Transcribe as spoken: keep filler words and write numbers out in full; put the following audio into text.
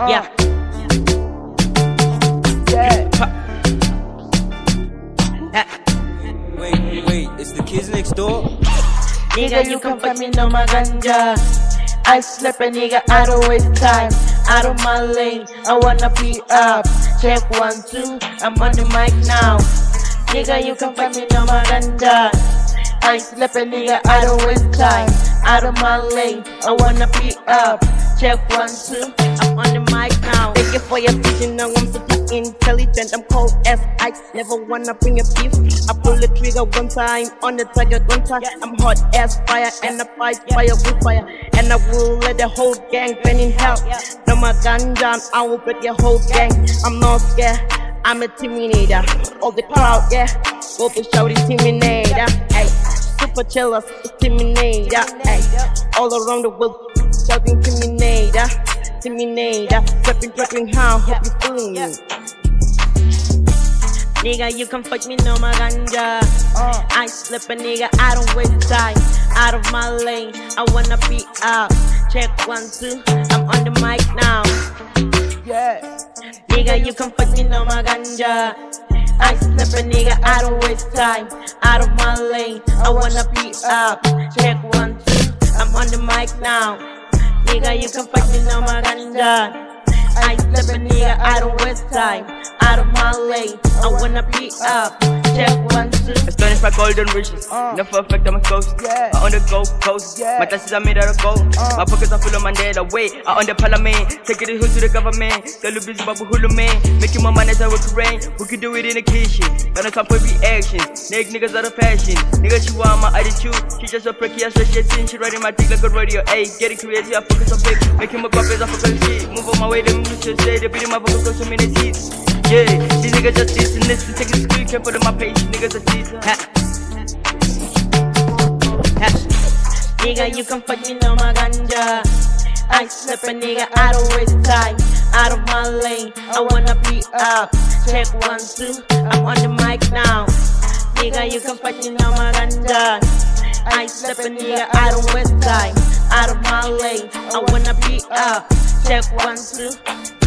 Uh. Yeah. Yeah. Wait, wait, it's the kids next door? Nigga, you can fuck me, no my ganja. I slap a nigga, I don't waste time. Out of my lane, I wanna be up. Check one, two, I'm on the mic now. Nigga, you can fuck me, no my ganja. I slap a nigga, I don't waste time. Out of my lane, I wanna be up. Check one, two, I'm on the mic now. Thank you for your vision, now I'm super intelligent. I'm cold as ice, never wanna bring a beef. I pull the trigger one time, on the target one time. I'm hot as fire, and I fight fire with fire. And I will let the whole gang burn in hell. No my gun down, I will break your whole gang. I'm not scared, I'm a Terminator. All the crowd, yeah, go to shout Terminator. Ay, super chillers, Terminator. Ay, all around the world, shouting Terminator, Terminator. Rapping, rapping, how, hope you feeling me. Nigga, you can fuck me, no my ganja. Uh. I slip a nigga, I don't waste time. Out of my lane, I wanna be up. Check one, two, I'm on the mic now. Yeah. Nigga, you can fuck me, no my ganja. I slip a nigga, I don't waste time. Out of my lane, I wanna be up. Check one, two, I'm on the mic now. Nigga, you can fuck me, no my ganja. I slip a nigga, I don't waste time. Out of my lane, I wanna be up. Check one, two. Astonished by golden riches. Uh. Never affect I'm a ghost. Yeah. I on the Gold Coast. Yeah. My glasses are made out of gold. Uh. My pockets are full of my dead away. I on the parliament. Take it to the government. Tell the busy babu hulu man. Making my money as I work rain. We can do it in the kitchen. Gonna time for reactions. Nigga niggas out of fashion. Nigga she want my attitude. She just a pricky ass shit. She riding my dick like a radio. Ayy, getting crazy. I focus on big. Making my guap as I focus shit. Move on my way. The music say they beating my vocals cause so many seats. Yeah, these niggas just this and this and take a screen cap for my page. Niggas are this. Ha. Ha. Nigga, you can fuck me, no my ganja. I slip a nigga, I don't waste time. Out of my lane, I wanna be up. Check one, two, I'm on the mic now. Nigga, you can fuck me, no my ganja. I slip a nigga, I don't waste time. Out of my lane, I wanna be up. Check one, two.